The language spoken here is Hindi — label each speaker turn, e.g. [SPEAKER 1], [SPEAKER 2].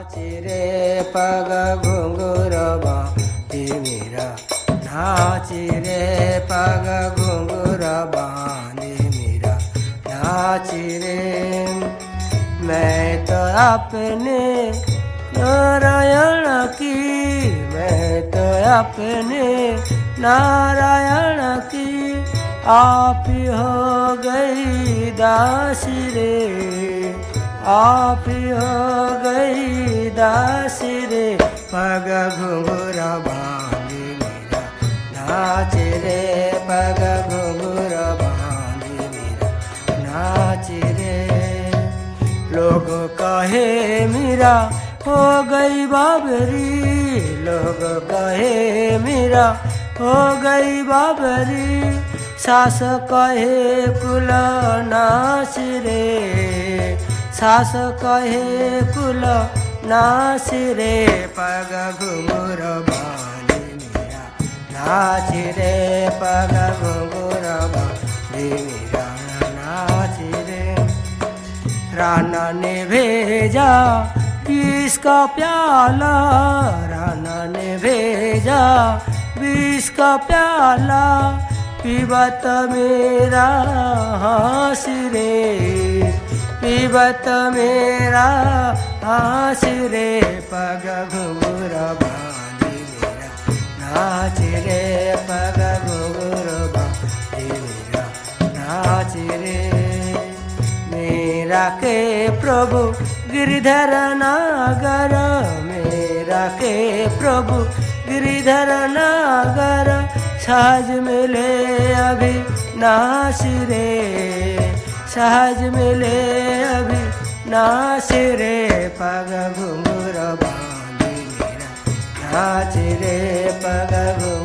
[SPEAKER 1] रे पग घुंघरू बांधे मेरा, नाच रे पग घुंघरू बांधे मेरा, नाच रे। मैं तो अपने नारायण की, मैं तो अपने नारायण की आप हो गई दासी रे, आप हो गई दासी रे। पग घुंघरू बांधे मेरा, नाच रे पग घुंघरू बांधे मेरा, नाच रे। लोग कहे मीरा हो गई बाबरी, लोग कहे मीरा हो गई बाबरी। सास कहे कुल नाश रे, सास कहे कुल नाश रे। पग घुंघरू बांधे मेरा, नाच रे पग घुंघरू बांधे मेरा, नाच रे। राना ने भेजा विष का प्याला, राना ने भेजा विष का प्याला। पीबत मेरा हास रे, पीबत मेरा हास रे। पग घुंघरू बांधे मेरा, नाच रे पग घुंघरू बांधे मेरा, नाच रे। मेरा के प्रभु गिरिधर नागर, मेरा के प्रभु गिरिधर नागर। सहज मिले अभी नाश रे, सहज मिले अभी नाश रे। पग घुंघरू बांधे मेरा, नाच रे पग घुंघरू